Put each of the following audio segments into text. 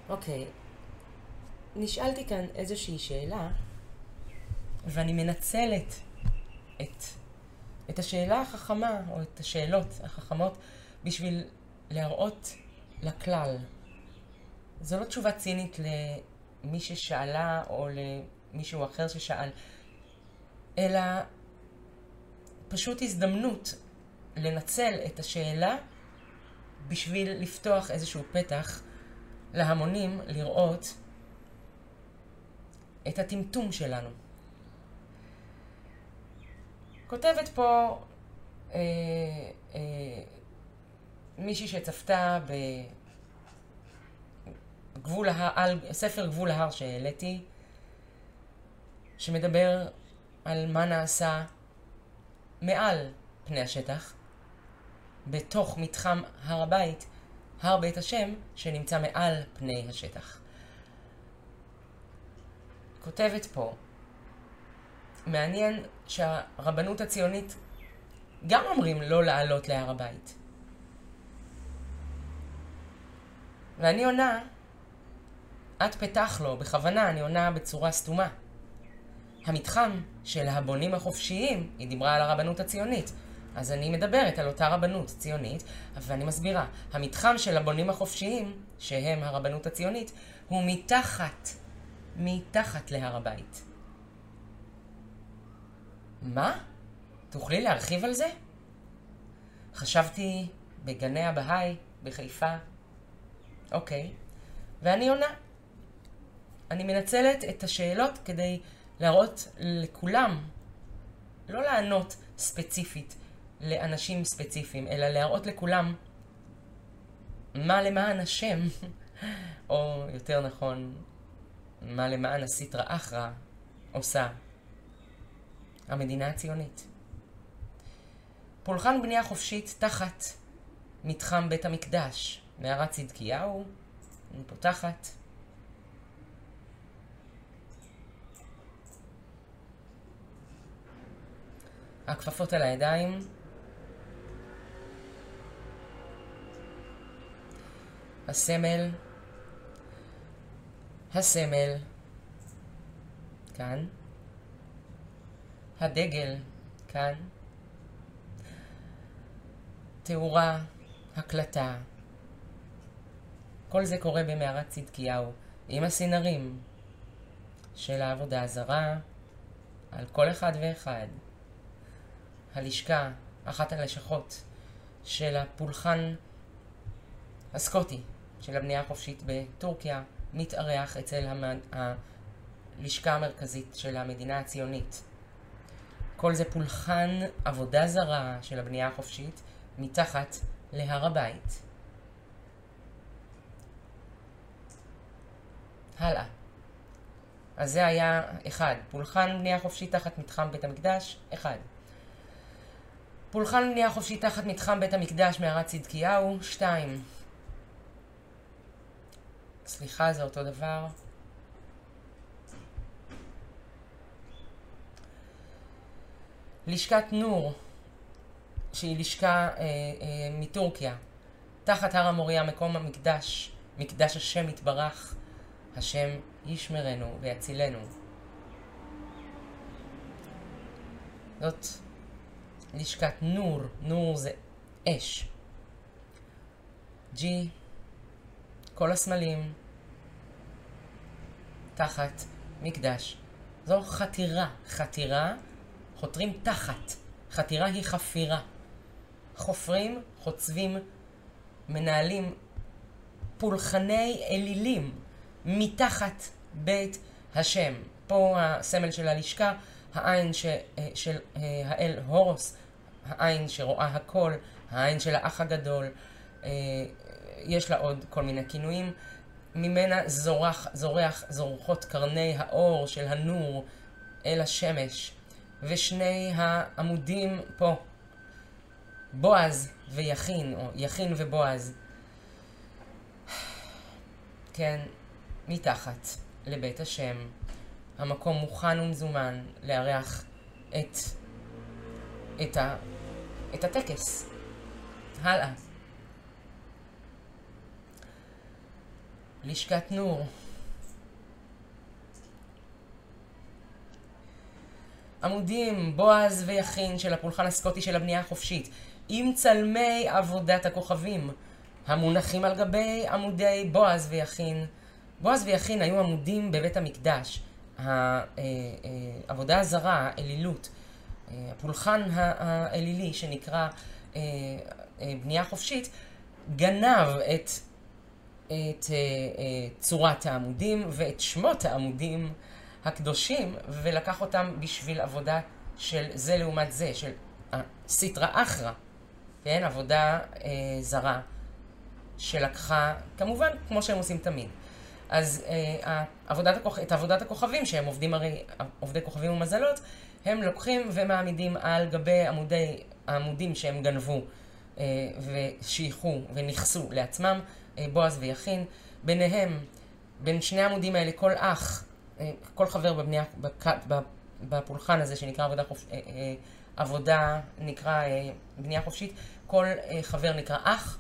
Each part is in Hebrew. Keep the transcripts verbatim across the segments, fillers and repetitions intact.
אוקיי, נשאלתי כאן איזושהי שאלה, ואני מנצלת את, את השאלה החכמה, או את השאלות החכמות, בשביל להראות לכלל. זו לא תשובה צינית למי ששאלה, או למישהו אחר ששאל, אלא פשוט הזדמנות לנצל את השאלה בשביל לפתוח איזשהו פתח להמונים לראות את הטמטום שלנו. כותבת פה אה, אה, מישהי שצפתה בגבול ההר, ספר גבול ההר שהעליתי, שמדבר על מה נעשה מעל פני השטח, בתוך מתחם הר הבית, הר בית השם, שנמצא מעל פני השטח. כותבת פה, מעניין שהרבנות הציונית גם אומרים לא לעלות להר הבית. ואני עונה, את פתח לו, בכוונה אני עונה בצורה סתומה. המתחם של הבונים החופשיים, היא דיברה על הרבנות הציונית, אז אני מדברת על אותה רבנות ציונית, ואני מסבירה, המתחם של הבונים החופשיים, שהם הרבנות הציונית, הוא מתחת, מתחת להר הבית. מה? תוכלי להרחיב על זה? חשבתי בגני הבהאי, בחיפה. אוקיי. ואני עונה. אני מנצלת את השאלות כדי להראות לכולם, לא לענות ספציפית לאנשים ספציפיים, אלא להראות לכולם מה למען השם, או יותר נכון, מה למען הסטרא אחרא עושה המדינה הציונית. פולחן בנייה חופשית תחת מתחם בית המקדש, מערת צדקיהו, אני פותחת. הכפפות על הידיים. הסמל. הסמל. כאן. הדגל. כאן. תאורה. הקלטה. כל זה קורה במערת צדקיהו, עם הסינרים של העבודה הזרה, על כל אחד ואחד. הלשכה, אחת הלשכות של הפולחן הסקוטי של הבנייה החופשית בטורקיה, מתארח אצל המד... הלשכה המרכזית של המדינה הציונית. כל זה פולחן עבודה זרה של הבנייה החופשית מתחת להר הבית. הלאה. אז זה היה אחד. פולחן בנייה חופשית תחת מתחם בית המקדש, אחד. פולחן בנייה חופשית תחת מתחם בית המקדש מערת צדקיהו, שתיים. סליחה, זה אותו דבר. לשכת נור, שהיא לשכה אה, אה, מטורקיה, תחת הר המוריה, מקום המקדש, מקדש השם יתברך, השם ישמרנו ויצילנו. זאת לשכת נור, נור זה אש. ג'י, כל הסמלים, תחת מקדש. זו חתירה, חתירה, חותרים תחת. חתירה היא חפירה. חופרים, חוצבים, מנהלים פולחני אלילים מתחת בית השם. פה הסמל של הלשכה, העין ש, של האל הורוס, העין שרואה הכל, העין של האח הגדול, יש לה עוד כל מיני כינויים. ממנה זורח, זורח, זורחות קרני האור של הנור אל השמש. ושני העמודים פה, בועז ויחין, או יחין ובועז, כן, מתחת לבית השם. המקום מוכן ומזומן לארח את, את, ה, את הטקס. הלאה. לשכת נור. עמודים, בועז ויכין של הפולחן הסקוטי של הבנייה החופשית, עם צלמי עבודת הכוכבים, המונחים על גבי עמודי בועז ויכין. בועז ויכין היו עמודים בבית המקדש. העבודה הזרה, האלילות, הפולחן האלילי שנקרא בנייה חופשית, גנב את, את צורת העמודים ואת שמות העמודים הקדושים, ולקח אותם בשביל עבודה של זה לעומת זה, של סטרא אחרא, כן? עבודה אה, זרה, שלקחה, כמובן, כמו שהם עושים תמיד. אז אה, עבודת הכוכ... את עבודת הכוכבים, שהם עובדים הרי, עובדי כוכבים ומזלות, הם לוקחים ומעמידים על גבי עמודי, העמודים שהם גנבו אה, ושייכו ונכסו לעצמם, אה, בועז ויכין. ביניהם, בין שני העמודים האלה, כל אח, כל חבר בבנייה, בפולחן הזה שנקרא עבודה, חופ... עבודה נקרא בנייה חופשית, כל חבר נקרא אח,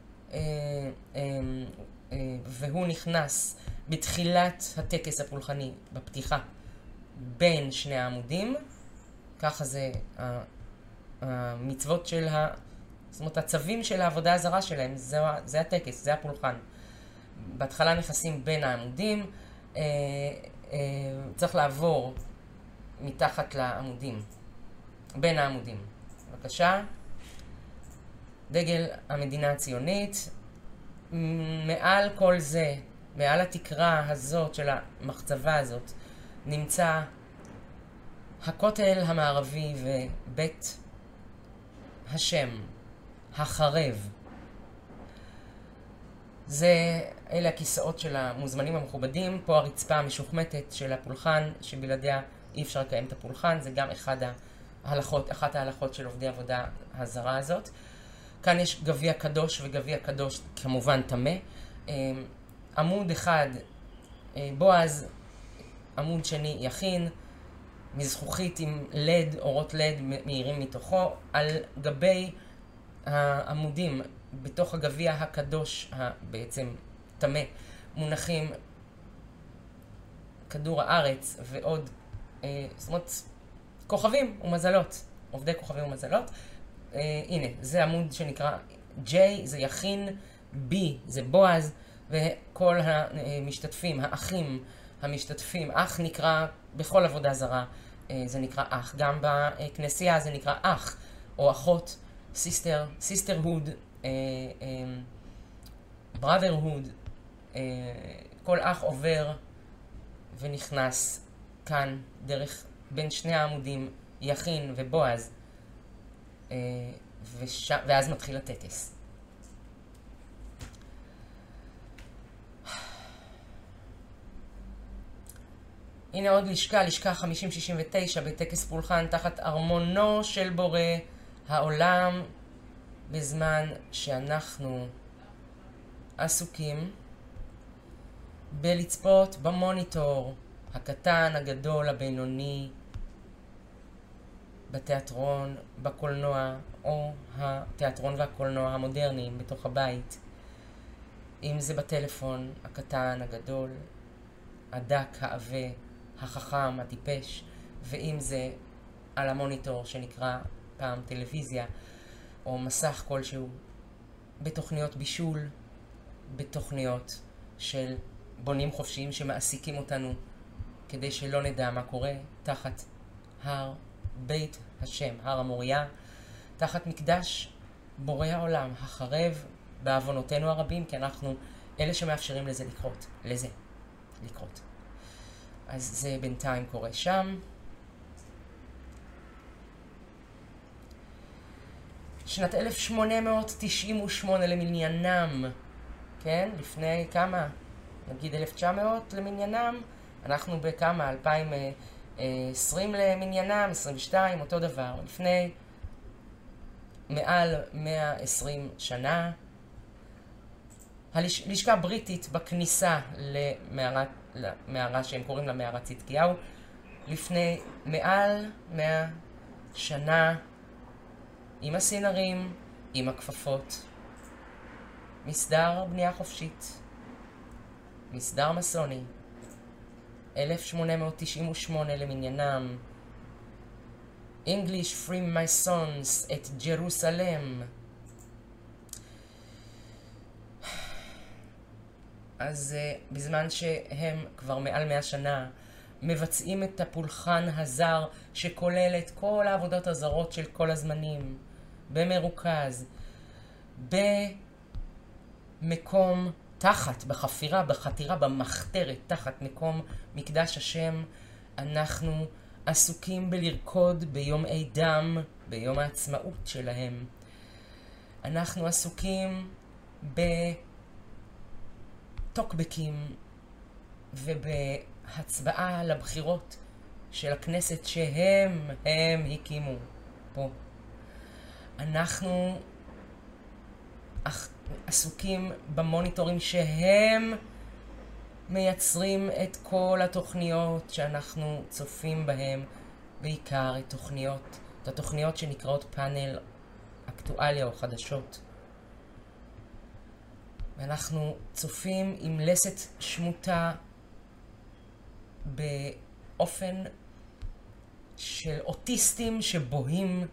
והוא נכנס בתחילת הטקס הפולחני, בפתיחה, בין שני העמודים. ככה זה המצוות של ה... זאת אומרת, הצווים של העבודה הזרה שלהם, זה, זה הטקס, זה הפולחן. בהתחלה נכנסים בין העמודים, צריך לעבור מתחת לעמודים, בין העמודים. בבקשה. דגל המדינה הציונית. מעל כל זה, מעל התקרה הזאת של המחצבה הזאת, נמצא הכותל המערבי ובית השם, החרב. זה, אלה הכיסאות של המוזמנים המכובדים. פה הרצפה המשוחמטת של הפולחן, שבלעדיה אי אפשר לקיים את הפולחן. זה גם אחד ההלכות, אחת ההלכות של עובדי עבודה הזרה הזאת. כאן יש גביע קדוש וגביע קדוש כמובן טמא. עמוד אחד בועז, עמוד שני יכין, מזכוכית עם לד, אורות לד מאירים מתוכו. על גבי העמודים, בתוך הגביע הקדוש, בעצם טמא, מונחים כדור הארץ ועוד, אה, זאת אומרת, כוכבים ומזלות, עובדי כוכבים ומזלות. אה, הנה, זה עמוד שנקרא J, זה יכין, B זה בועז, וכל המשתתפים, האחים המשתתפים, אח נקרא בכל עבודה זרה, אה, זה נקרא אח. גם בכנסייה זה נקרא אח או אחות, sister, sisterhood, brotherhood. כל אח עובר ונכנס כאן דרך בין שני העמודים, יכין ובועז, וש... ואז מתחיל הטקס. הנה עוד לשכה, לשכה חמישים שישים ותשע בטקס פולחן תחת ארמונו של בורא העולם, בזמן שאנחנו עסוקים בלצפות במוניטור הקטן, הגדול, הבינוני, בתיאטרון, בקולנוע, או התיאטרון והקולנוע המודרניים בתוך הבית. אם זה בטלפון הקטן, הגדול, הדק, העבה, החכם, הטיפש, ואם זה על המוניטור שנקרא פעם טלוויזיה, או מסך כלשהו, בתוכניות בישול, בתוכניות של בונים חופשיים שמעסיקים אותנו כדי שלא נדע מה קורה תחת הר בית השם, הר המוריה, תחת מקדש בורא העולם, החרב בעוונותינו הרבים, כי אנחנו אלה שמאפשרים לזה לקרות, לזה לקרות. אז זה בינתיים קורה שם. שנת אלף שמונה מאות תשעים ושמונה למניינם, כן? לפני כמה? נגיד אלף תשע מאות למניינם, אנחנו בכמה? אלפיים ועשרים למניינם, עשרים ושתיים, אותו דבר. לפני מעל מאה ועשרים שנה, הלשכה הבריטית בכניסה למערת, למערה שהם קוראים לה מערת צדקיהו, לפני מעל מאה שנה, עם הסינרים, עם הכפפות, מסדר בנייה חופשית. מסדר מסוני, אלף שמונה מאות תשעים ושמונה למניינם. English free my sons את ג'רוסלם. אז uh, בזמן שהם כבר מעל מאה שנה מבצעים את הפולחן הזר שכולל את כל העבודות הזרות של כל הזמנים, במרוכז, במקום תחת, בחפירה, בחתירה, במחתרת, תחת מקום מקדש השם, אנחנו עסוקים בלרקוד ביום עידם, ביום העצמאות שלהם. אנחנו עסוקים בטוקבקים ובהצבעה לבחירות של הכנסת שהם, הם הקימו פה. אנחנו עסוקים במוניטורים שהם מייצרים את כל התוכניות שאנחנו צופים בהם, בעיקר את תוכניות, את התוכניות שנקראות פאנל אקטואליה או חדשות. ואנחנו צופים עם לסת שמוטה באופן של אוטיסטים שבוהים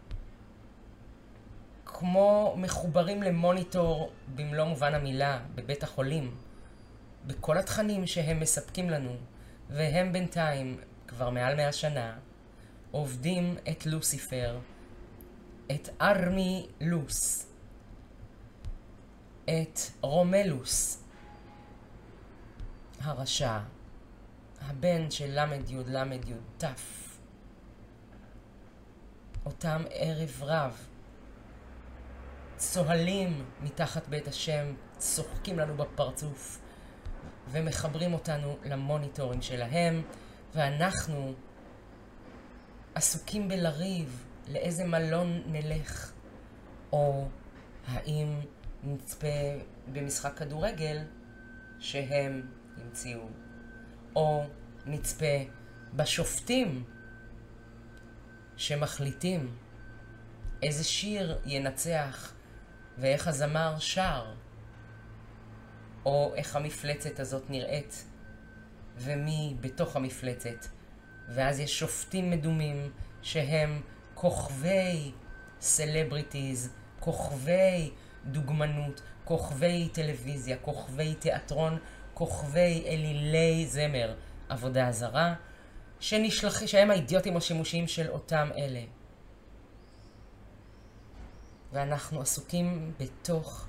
כמו מחוברים למוניטור במלוא מובן המילה בבית החולים, בכל התכנים שהם מספקים לנו, והם בינתיים כבר מעל מאה שנה עובדים את לוסיפר, את ארמי לוס, את רומלוס הרשע, הבן של למד יוד למד יוד תף. אותם ערב רב צוהלים מתחת בית השם, צוחקים לנו בפרצוף ומחברים אותנו למוניטורים שלהם, ואנחנו עסוקים בלריב לאיזה מלון נלך, או האם נצפה במשחק כדורגל שהם המציאו, או נצפה בשופטים שמחליטים איזה שיר ינצח ואיך הזמר שר, או איך המפלצת הזאת נראית ומי בתוך המפלצת. ואז יש שופטים מדומים שהם כוכבי סלבריטיז, כוכבי דוגמנות, כוכבי טלוויזיה, כוכבי תיאטרון, כוכבי אלילי זמר, עבודה זרה, שנשלחים, שהם האידיוטים השימושיים של אותם אלה. ואנחנו עסוקים בתוך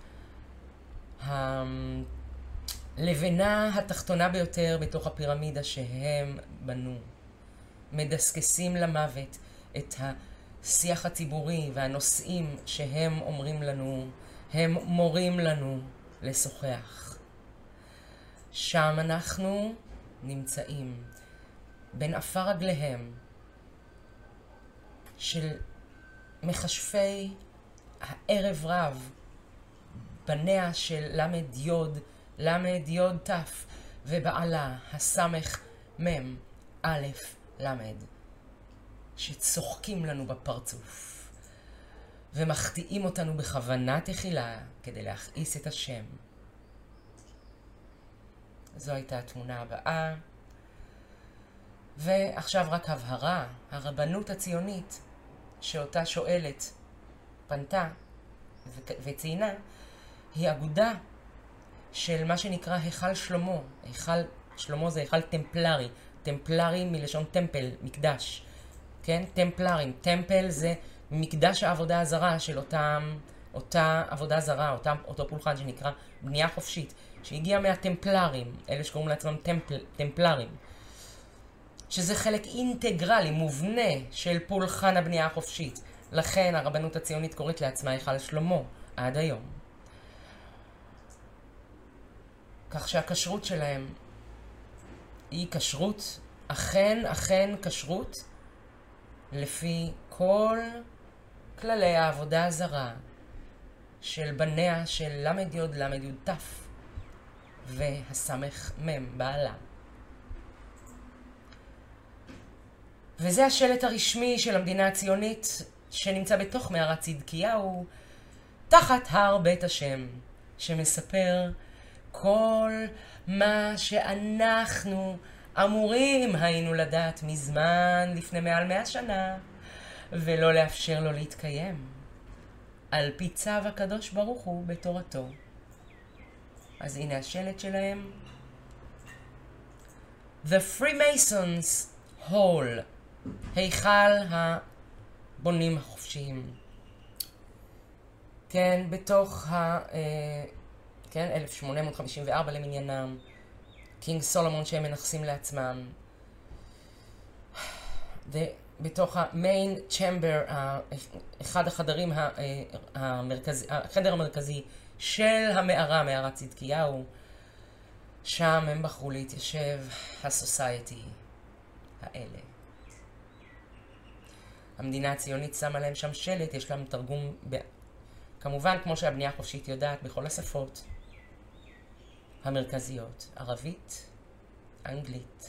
הלבנה התחתונה ביותר בתוך הפירמידה שהם בנו. מדסקסים למוות את השיח הציבורי והנושאים שהם אומרים לנו, הם מורים לנו לשוחח. שם אנחנו נמצאים בין עפר רגליהם של מחשפי הערב רב, בניה של למד יוד, למד יוד תף, ובעלה הסמך מם א' למד, שצוחקים לנו בפרצוף ומחטיאים אותנו בכוונה תחילה כדי להכעיס את השם. זו הייתה התמונה הבאה. ועכשיו רק הבהרה, הרבנות הציונית שאותה שואלת פנתה וציינה, היא אגודה של מה שנקרא היכל שלמה. היכל שלמה זה היכל טמפלרי, טמפלרי מלשון טמפל, מקדש, כן? טמפלרים, טמפל זה מקדש העבודה הזרה של אותם, אותה עבודה זרה, אותם, אותו פולחן שנקרא בנייה חופשית, שהגיע מהטמפלרים, אלה שקוראים לעצמם טמפל, טמפלרים, שזה חלק אינטגרלי, מובנה של פולחן הבנייה החופשית. לכן הרבנות הציונית קוראת לעצמה היכל שלמה עד היום. כך שהכשרות שלהם היא כשרות, אכן, אכן כשרות, לפי כל כללי העבודה הזרה של בניה של למד יוד למד יוד תף והסמך מם בעלה. וזה השלט הרשמי של המדינה הציונית שנמצא בתוך מערת צדקיהו, תחת הר בית השם, שמספר כל מה שאנחנו אמורים היינו לדעת מזמן לפני מעל מאה שנה, ולא לאפשר לו להתקיים, על פי צו הקדוש ברוך הוא בתורתו. אז הנה השלט שלהם. The Freemasons Hall, היכל הבונים החופשיים. כן, בתוך ה... כן, אלף שמונה מאות חמישים וארבע למניינם, קינג סולומון שהם מנחסים לעצמם. בתוך המיין צ'מבר, אחד החדרים המרכזי, החדר המרכזי של המערה, מערת צדקיהו, שם הם בחרו להתיישב הסוסייטי האלה. המדינה הציונית שמה להם שם שלט, יש להם תרגום, ב... כמובן כמו שהבנייה החופשית יודעת, בכל השפות המרכזיות, ערבית, אנגלית,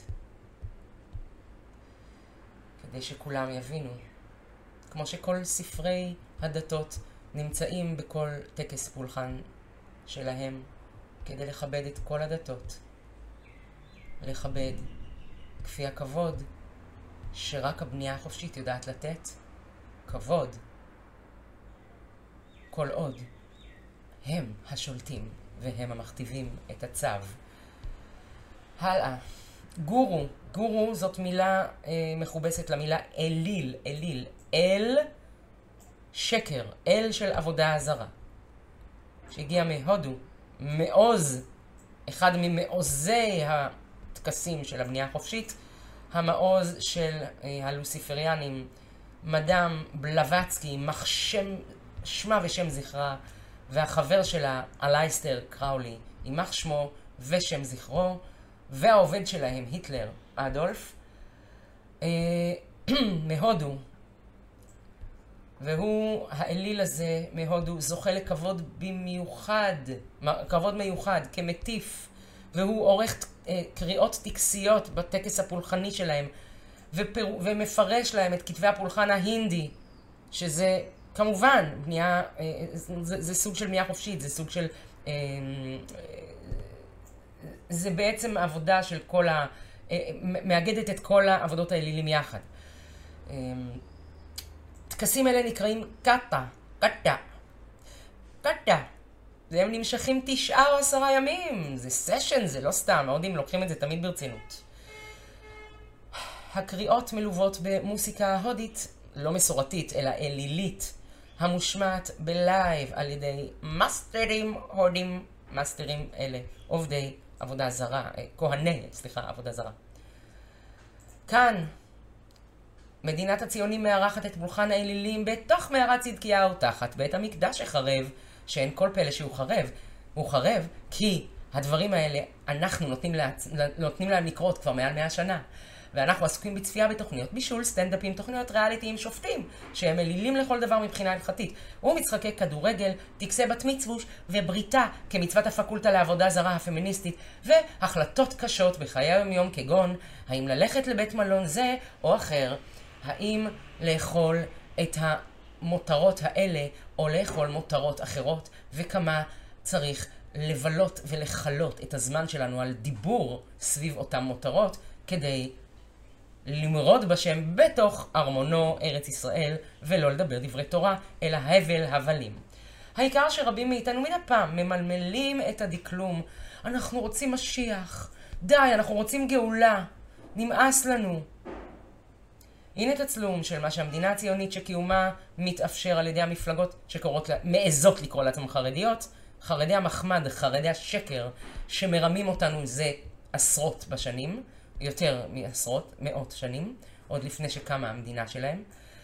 כדי שכולם יבינו. כמו שכל ספרי הדתות נמצאים בכל טקס פולחן שלהם, כדי לכבד את כל הדתות. לכבד כפי הכבוד שרק הבנייה החופשית יודעת לתת. כבוד. כל עוד הם השולטים והם המכתיבים את הצו. הלאה. גורו. גורו זאת מילה אה, מכובסת למילה אליל. אליל. אל שקר. אל של עבודה זרה. שהגיע מהודו. מעוז. אחד ממעוזי הטקסים של הבנייה החופשית. המעוז של אה, הלוסיפריאנים. מדאם בלווצקי, יימח שם, שמה ושם זכרה, והחבר שלה, אלייסטר קראולי, יימח שמו ושם זכרו, והעובד שלהם, היטלר, אדולף, אה, מהודו. והוא, האליל הזה מהודו, זוכה לכבוד במיוחד, כבוד מיוחד, כמטיף, והוא עורך אה, קריאות טקסיות בטקס הפולחני שלהם, ופר... ומפרש להם את כתבי הפולחן ההינדי, שזה כמובן בנייה, זה, זה סוג של בנייה חופשית, זה סוג של, זה בעצם עבודה של כל ה... מאגדת את כל העבודות האלילים יחד. טקסים אלה נקראים קטה, קטה, קטה. והם נמשכים תשעה או עשרה ימים. זה סשן, זה לא סתם, ההודים לוקחים את זה תמיד ברצינות. הקריאות מלוות במוסיקה הודית, לא מסורתית, אלא אלילית, המושמעת בלייב על ידי מאסטרים הודים, מאסטרים אלה, עובדי עבודה זרה, כהני, סליחה, עבודה זרה. כאן, מדינת הציונים מארחת את פולחן האלילים בתוך מערת צדקיהו, תחת בית המקדש החרב, שאין כל פלא שהוא חרב. הוא חרב כי הדברים האלה אנחנו נותנים, לה, נותנים להם לקרות כבר מעל מאה שנה. ואנחנו עסוקים בצפייה בתוכניות בישול, סטנדאפים, תוכניות ריאליטיים, שופטים, שהם אלילים לכל דבר מבחינה הלכתית. ומשחקי כדורגל, טקסי בת מצווש ובריתה כמצוות הפקולטה לעבודה זרה הפמיניסטית, והחלטות קשות בחיי היום-יום כגון, האם ללכת לבית מלון זה או אחר, האם לאכול את המותרות האלה או לאכול מותרות אחרות, וכמה צריך לבלות ולחלות את הזמן שלנו על דיבור סביב אותם מותרות, כדי למרוד בשם בתוך ארמונו ארץ ישראל, ולא לדבר דברי תורה, אלא הבל הבלים. העיקר שרבים מאיתנו מן הפעם ממלמלים את הדקלום. אנחנו רוצים משיח. די, אנחנו רוצים גאולה. נמאס לנו. הנה תצלום של מה שהמדינה הציונית שקיומה מתאפשר על ידי המפלגות שקוראות, מעזות לקרוא לעצמם חרדיות, חרדי המחמד, חרדי השקר, שמרמים אותנו זה עשרות בשנים, יותר מעשרות, מאות שנים, עוד לפני שקמה המדינה שלהם.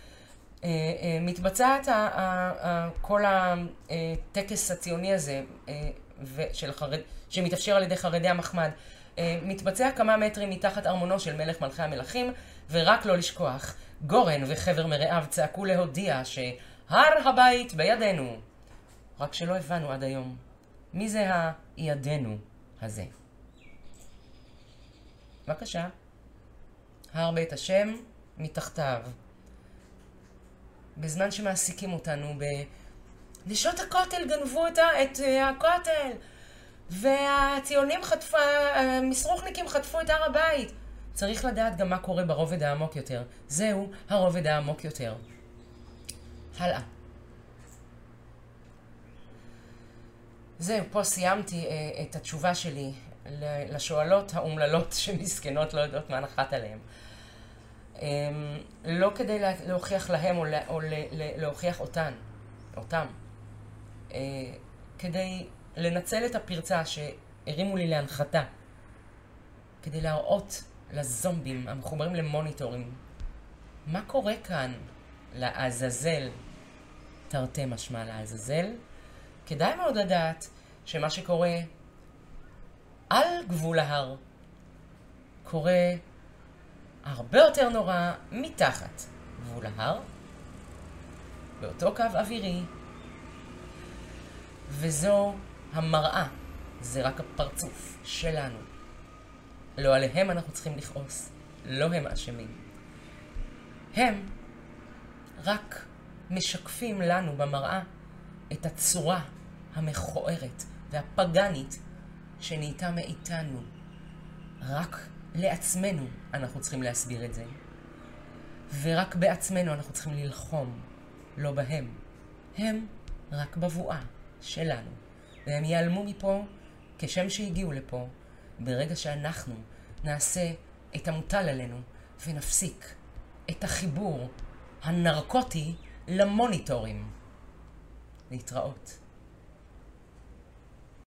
מתבצעת כל הטקס הציוני הזה של חרד, שמתאפשר על ידי חרדי המחמד, מתבצע כמה מטרים מתחת ארמונו של מלך מלכי המלכים, ורק לא לשכוח, גורן וחבר מרעיו צעקו להודיע שהר הבית בידינו. רק שלא הבנו עד היום, מי זה הידינו הזה? בבקשה. הר בית השם מתחתיו. בזמן שמעסיקים אותנו ב... נשות הכותל גנבו את, את הכותל. והציונים חטפה, המסרוחניקים חטפו את הר הבית. צריך לדעת גם מה קורה ברובד העמוק יותר. זהו הרובד העמוק יותר. הלאה. זהו, פה סיימתי אה, את התשובה שלי לשואלות האומללות שמסכנות לא יודעות מה נחת עליהן. אה, לא כדי לה, להוכיח להם או, לה, או לה, להוכיח אותן, אותם. אה, כדי לנצל את הפרצה שהרימו לי להנחתה. כדי להראות לזומבים המחוברים למוניטורים. מה קורה כאן לעזאזל? תרתי משמע לעזאזל. כדאי מאוד לדעת שמה שקורה על גבול ההר קורה הרבה יותר נורא מתחת גבול ההר, באותו קו אווירי, וזו המראה, זה רק הפרצוף שלנו. לא עליהם אנחנו צריכים לכעוס, לא הם אשמים. הם רק משקפים לנו במראה את הצורה המכוערת והפגנית שנהייתה מאיתנו. רק לעצמנו אנחנו צריכים להסביר את זה. ורק בעצמנו אנחנו צריכים ללחום, לא בהם. הם רק בבואה שלנו. והם ייעלמו מפה כשם שהגיעו לפה, ברגע שאנחנו נעשה את המוטל עלינו ונפסיק את החיבור הנרקוטי למוניטורים. להתראות.